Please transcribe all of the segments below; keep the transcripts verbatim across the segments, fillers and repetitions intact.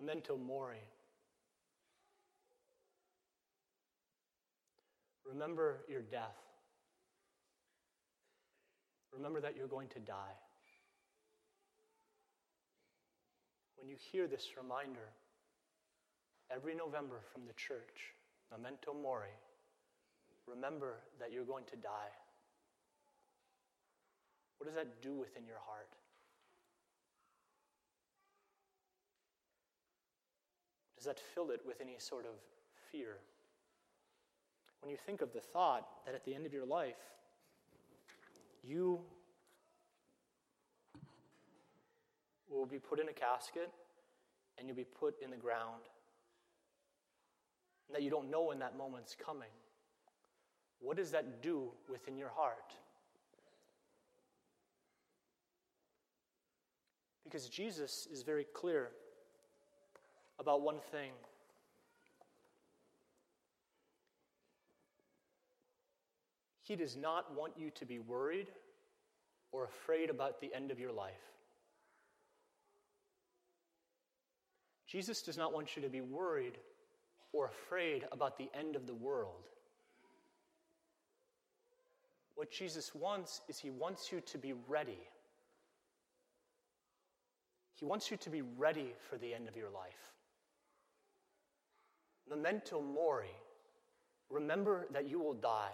Memento mori. Remember your death. Remember that you're going to die. When you hear this reminder every November from the church, Memento mori, remember that you're going to die. What does that do within your heart? Does that fill it with any sort of fear? When you think of the thought that at the end of your life, you will be put in a casket and you'll be put in the ground, and that you don't know when that moment's coming, what does that do within your heart? Because Jesus is very clear about one thing. He does not want you to be worried or afraid about the end of your life. Jesus does not want you to be worried or afraid about the end of the world. What Jesus wants is he wants you to be ready. He wants you to be ready for the end of your life. Memento mori. Remember that you will die.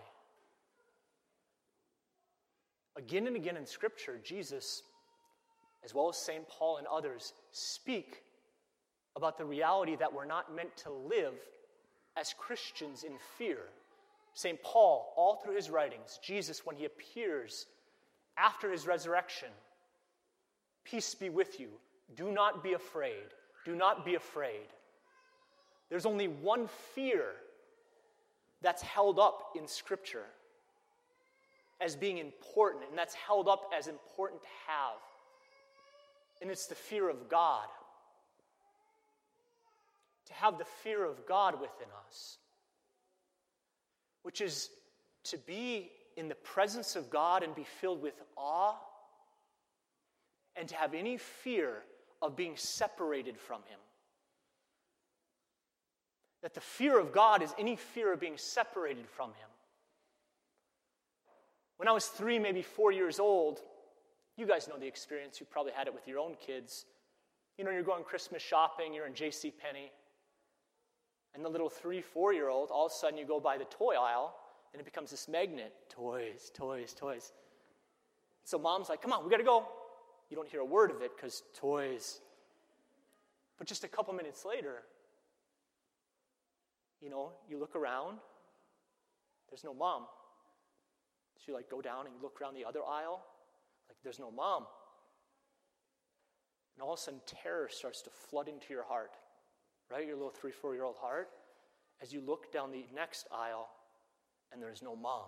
Again and again in Scripture, Jesus, as well as Saint Paul and others, speak about the reality that we're not meant to live as Christians in fear. Saint Paul, all through his writings, Jesus, when he appears after his resurrection, peace be with you. Do not be afraid. Do not be afraid. There's only one fear that's held up in Scripture as being important, and that's held up as important to have. And it's the fear of God. To have the fear of God within us, which is to be in the presence of God and be filled with awe, and to have any fear of being separated from Him. That the fear of God is any fear of being separated from Him. When I was three, maybe four years old, you guys know the experience, you probably had it with your own kids. You know, you're going Christmas shopping, you're in JCPenney, and the little three, four-year-old, all of a sudden you go by the toy aisle, and it becomes this magnet. Toys, toys, toys. So mom's like, come on, we got to go. You don't hear a word of it because toys. But just a couple minutes later, you know, you look around, there's no mom. So you like go down and you look around the other aisle, like there's no mom. And all of a sudden terror starts to flood into your heart. Right, your little three, four-year-old heart, as you look down the next aisle and there's no mom.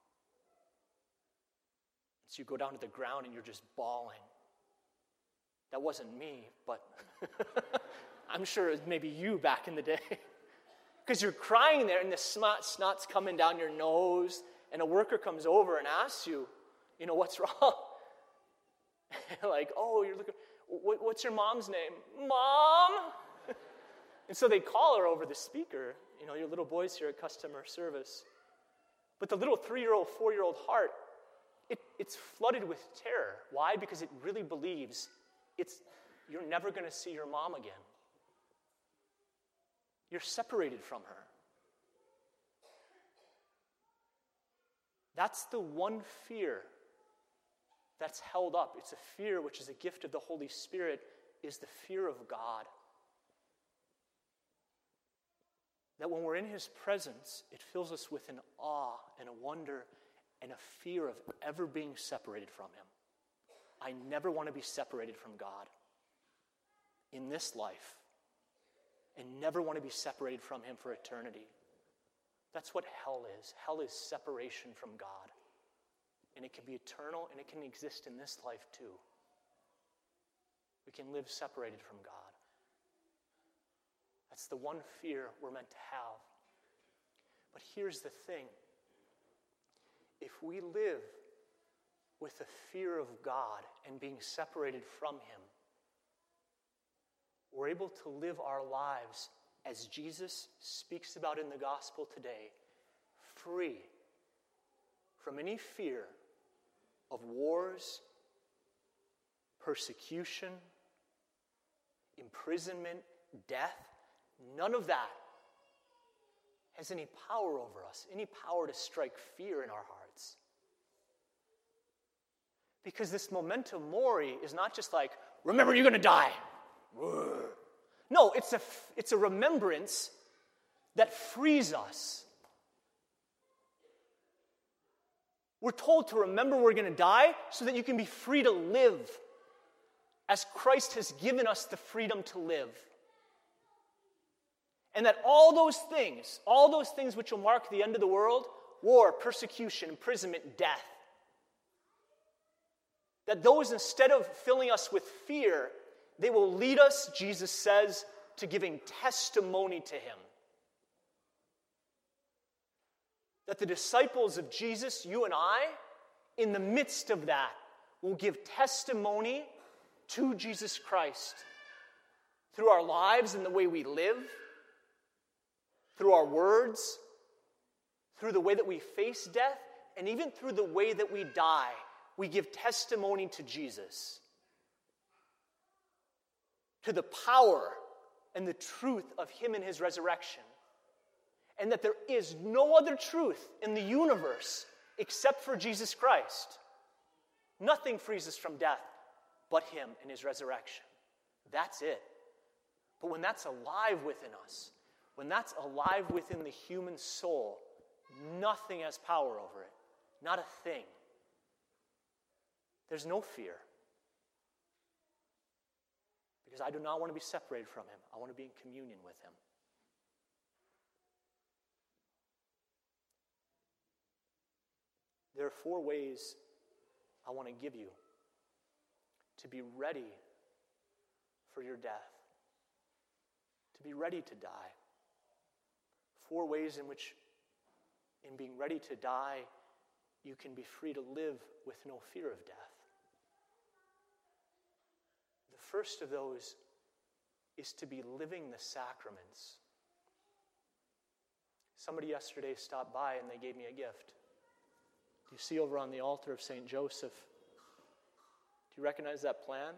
So you go down to the ground and you're just bawling. That wasn't me, but I'm sure it was maybe you back in the day. Because you're crying there and the snot, snot's coming down your nose, and a worker comes over and asks you, you know, what's wrong? Like, oh, you're looking, what, what's your mom's name? Mom! And so they call her over the speaker. You know, your little boy's here at customer service. But the little three-year-old, four-year-old heart, it, it's flooded with terror. Why? Because it really believes it's you're never going to see your mom again. You're separated from her. That's the one fear that's held up. It's a fear which is a gift of the Holy Spirit, is the fear of God. That when we're in His presence, it fills us with an awe and a wonder and a fear of ever being separated from Him. I never want to be separated from God in this life, and never want to be separated from Him for eternity. That's what hell is. Hell is separation from God. And it can be eternal, and it can exist in this life too. We can live separated from God. That's the one fear we're meant to have. But here's the thing. If we live with the fear of God and being separated from Him, we're able to live our lives as Jesus speaks about in the gospel today, free from any fear of wars, persecution, imprisonment, death. None of that has any power over us, any power to strike fear in our hearts. Because this memento mori is not just like, remember you're going to die. No, it's a, it's a remembrance that frees us. We're told to remember we're going to die so that you can be free to live as Christ has given us the freedom to live. And that all those things, all those things which will mark the end of the world, war, persecution, imprisonment, death, that those, instead of filling us with fear, they will lead us, Jesus says, to giving testimony to him. That the disciples of Jesus, you and I, in the midst of that, will give testimony to Jesus Christ through our lives and the way we live, through our words, through the way that we face death, and even through the way that we die. We give testimony to Jesus, to the power and the truth of him and his resurrection, and that there is no other truth in the universe except for Jesus Christ. Nothing frees us from death but him and his resurrection. That's it. But when that's alive within us, when that's alive within the human soul, nothing has power over it. Not a thing. There's no fear. Because I do not want to be separated from him. I want to be in communion with him. There are four ways I want to give you to be ready for your death, to be ready to die. Four ways in which, in being ready to die, you can be free to live with no fear of death. The first of those is to be living the sacraments. Somebody yesterday stopped by and they gave me a gift. Do you see over on the altar of Saint Joseph? Do you recognize that plant?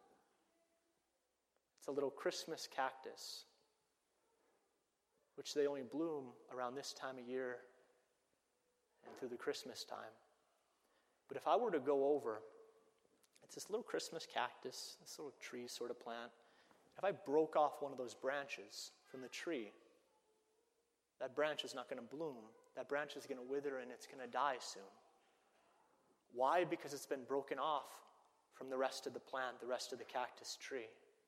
It's a little Christmas cactus, which they only bloom around this time of year and through the Christmas time. But if I were to go over, it's this little Christmas cactus, this little tree sort of plant. If I broke off one of those branches from the tree, that branch is not going to bloom. That branch is going to wither and it's going to die soon. Why? Because it's been broken off from the rest of the plant, the rest of the cactus tree.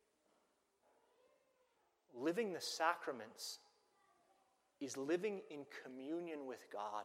Living the sacraments is living in communion with God.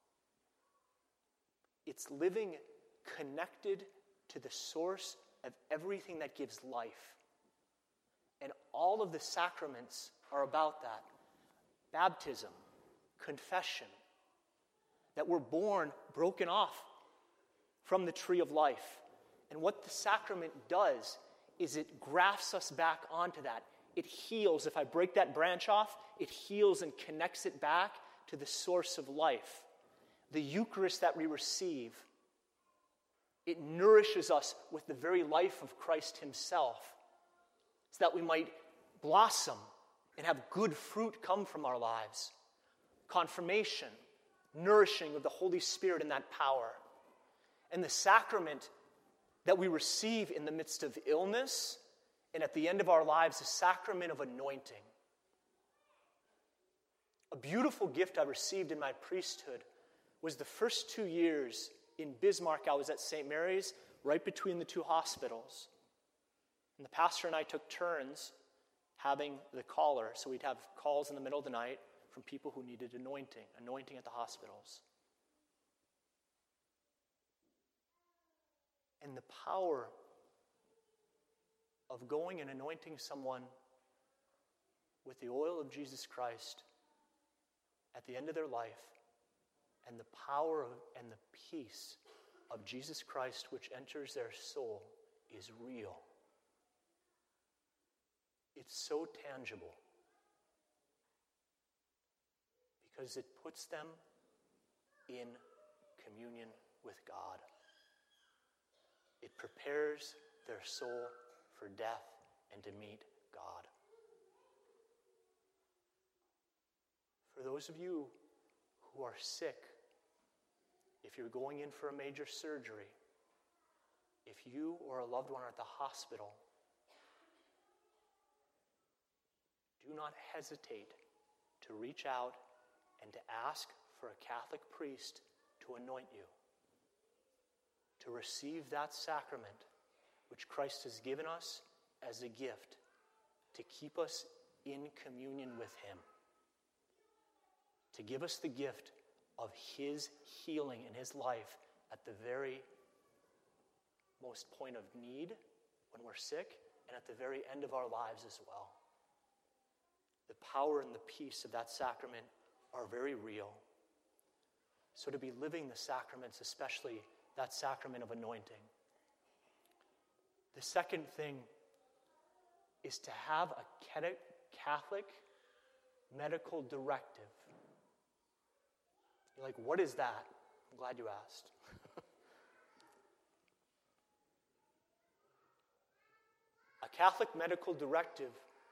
It's living connected to the source of everything that gives life. And all of the sacraments are about that. Baptism, confession, that we're born broken off from the tree of life. And what the sacrament does is it grafts us back onto that. It heals. If I break that branch off, it heals and connects it back to the source of life. The Eucharist that we receive, it nourishes us with the very life of Christ himself, so that we might blossom and have good fruit come from our lives. Confirmation, nourishing of the Holy Spirit in that power. And the sacrament that we receive in the midst of illness and at the end of our lives, the sacrament of anointing. A beautiful gift I received in my priesthood was the first two years in Bismarck. I was at Saint Mary's, right between the two hospitals. And the pastor and I took turns having the caller. So we'd have calls in the middle of the night from people who needed anointing, anointing at the hospitals. And the power of going and anointing someone with the oil of Jesus Christ at the end of their life, and the power of, and the peace of Jesus Christ which enters their soul is real. It's so tangible because it puts them in communion with God. It prepares their soul for death and to meet God. For those of you who are sick, if you're going in for a major surgery, if you or a loved one are at the hospital, do not hesitate to reach out and to ask for a Catholic priest to anoint you, to receive that sacrament which Christ has given us as a gift to keep us in communion with him, to give us the gift of his healing in his life at the very most point of need when we're sick and at the very end of our lives as well. The power and the peace of that sacrament are very real. So to be living the sacraments, especially that sacrament of anointing. The second thing is to have a Catholic medical directive. You're like, what is that? I'm glad you asked. A Catholic medical directive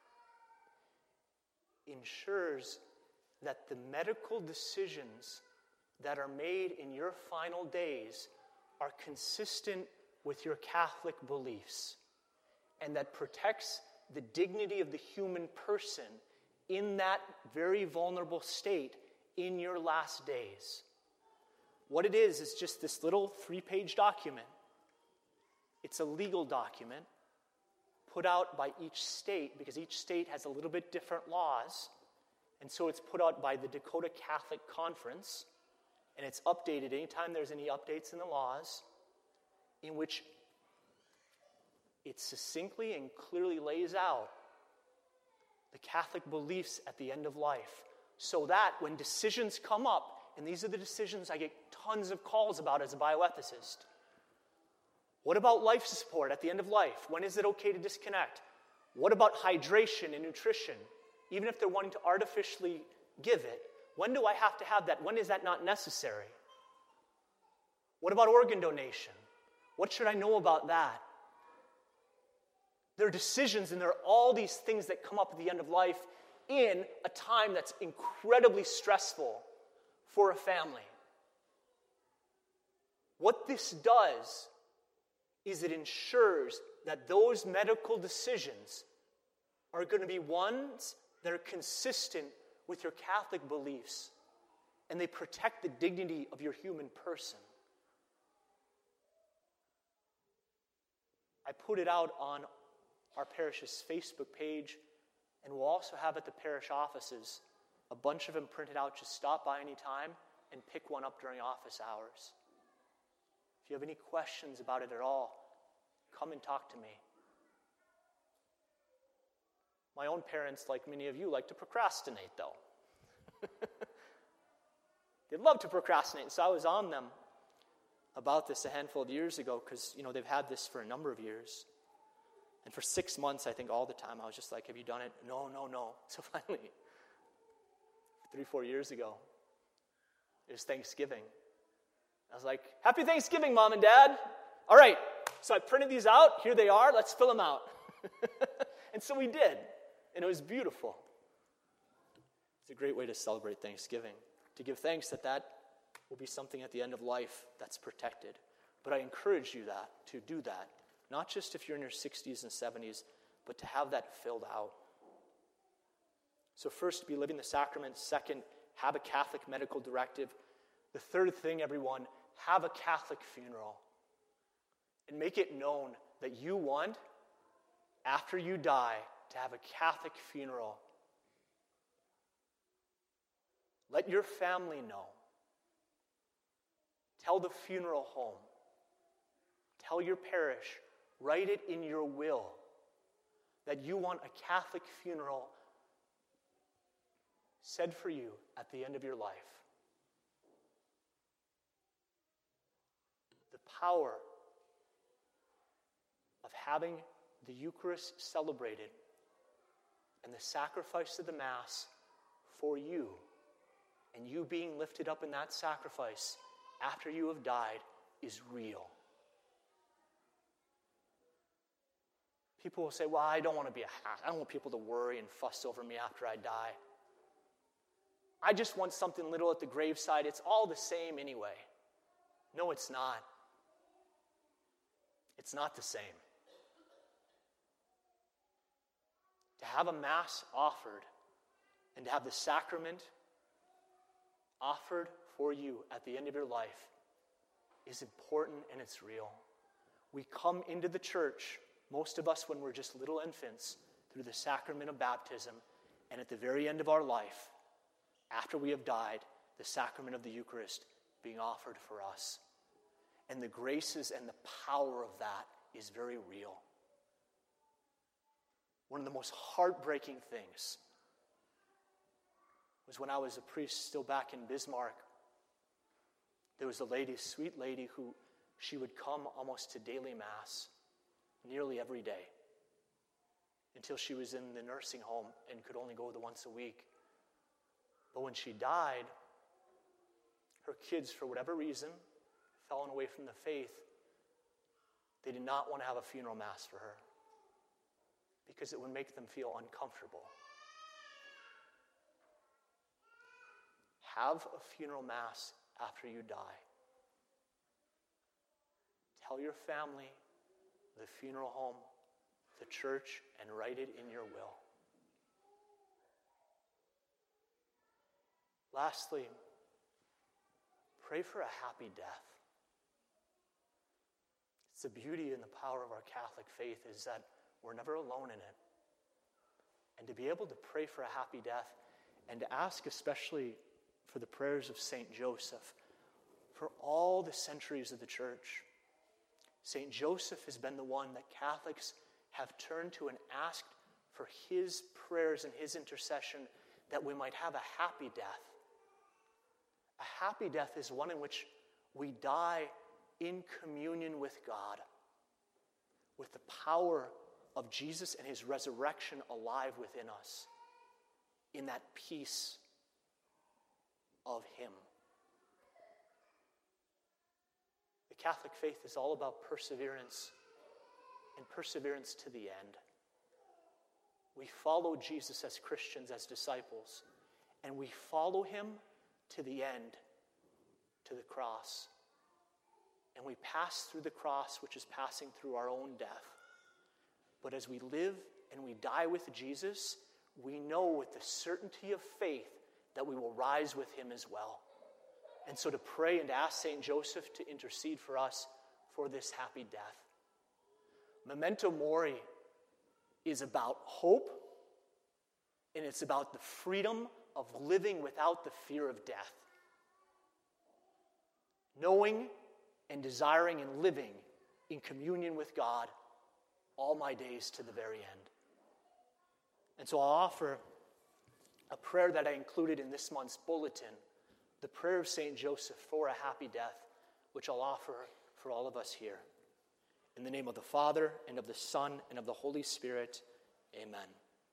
ensures that the medical decisions that are made in your final days are consistent with your Catholic beliefs, and that protects the dignity of the human person in that very vulnerable state in your last days. What it is is just this little three-page document. It's a legal document put out by each state, because each state has a little bit different laws, and so it's put out by the Dakota Catholic Conference, and it's updated anytime there's any updates in the laws, in which it succinctly and clearly lays out the Catholic beliefs at the end of life, so that when decisions come up, and these are the decisions I get tons of calls about as a bioethicist. What about life support at the end of life? When is it okay to disconnect? What about hydration and nutrition? Even if they're wanting to artificially give it, when do I have to have that? When is that not necessary? What about organ donation? What should I know about that? There are decisions, and there are all these things that come up at the end of life in a time that's incredibly stressful for a family. What this does is it ensures that those medical decisions are going to be ones that are consistent with your Catholic beliefs, and they protect the dignity of your human person. I put it out on our parish's Facebook page, and we'll also have at the parish offices a bunch of them printed out. Just stop by anytime and pick one up during office hours. If you have any questions about it at all, come and talk to me. My own parents, like many of you, like to procrastinate, though. They love to procrastinate, so I was on them about this a handful of years ago, because, you know, they've had this for a number of years. And for six months, I think all the time, I was just like, have you done it? No, no, no. So finally, three, four years ago, it was Thanksgiving. I was like, happy Thanksgiving, Mom and Dad. All right, so I printed these out. Here they are. Let's fill them out. And so we did, and it was beautiful. It's a great way to celebrate Thanksgiving, to give thanks that that will be something at the end of life that's protected. But I encourage you that to do that, not just if you're in your sixties and seventies, but to have that filled out. So first, be living the sacraments. Second, have a Catholic medical directive. The third thing, everyone, have a Catholic funeral. And make it known that you want, after you die, to have a Catholic funeral. Let your family know. Tell the funeral home. Tell your parish. Write it in your will that you want a Catholic funeral said for you at the end of your life. The power of having the Eucharist celebrated and the sacrifice of the Mass for you, and you being lifted up in that sacrifice after you have died, is real. People will say, well, I don't want to be a hack. I don't want people to worry and fuss over me after I die. I just want something little at the graveside. It's all the same anyway. No, it's not. It's not the same. To have a Mass offered and to have the sacrament offered for you at the end of your life is important, and it's real. We come into the church, most of us when we're just little infants, through the sacrament of baptism, and at the very end of our life, after we have died, the sacrament of the Eucharist being offered for us. And the graces and the power of that is very real. One of the most heartbreaking things was when I was a priest still back in Bismarck. There was a lady, a sweet lady, who she would come almost to daily Mass nearly every day until she was in the nursing home and could only go the once a week. But when she died, her kids, for whatever reason, fallen away from the faith, they did not want to have a funeral Mass for her because it would make them feel uncomfortable. Have a funeral Mass after you die. Tell your family, the funeral home, the church, and write it in your will. Lastly, pray for a happy death. It's the beauty and the power of our Catholic faith is that we're never alone in it. And to be able to pray for a happy death and to ask especially for the prayers of Saint Joseph for all the centuries of the church. Saint Joseph has been the one that Catholics have turned to and asked for his prayers and his intercession that we might have a happy death. A happy death is one in which we die in communion with God, with the power of Jesus and his resurrection alive within us, in that peace of him. The Catholic faith is all about perseverance, and perseverance to the end. We follow Jesus as Christians, as disciples, and we follow him to the end, to the cross. And we pass through the cross, which is passing through our own death. But as we live and we die with Jesus, we know with the certainty of faith that we will rise with him as well. And so to pray and to ask Saint Joseph to intercede for us for this happy death. Memento Mori is about hope, and it's about the freedom of living without the fear of death. Knowing and desiring and living in communion with God all my days to the very end. And so I'll offer a prayer that I included in this month's bulletin, the prayer of Saint Joseph for a happy death, which I'll offer for all of us here. In the name of the Father, and of the Son, and of the Holy Spirit, amen.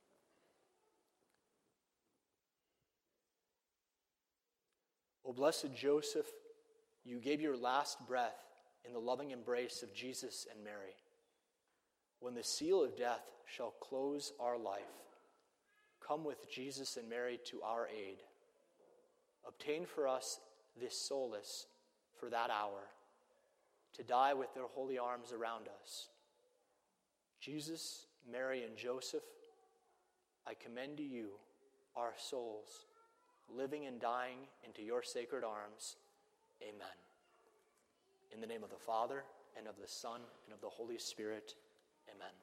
O blessed Joseph, you gave your last breath in the loving embrace of Jesus and Mary. When the seal of death shall close our life, come with Jesus and Mary to our aid. Obtain for us this solace for that hour, to die with their holy arms around us. Jesus, Mary, and Joseph, I commend to you our souls, living and dying into your sacred arms. Amen. In the name of the Father, and of the Son, and of the Holy Spirit, amen.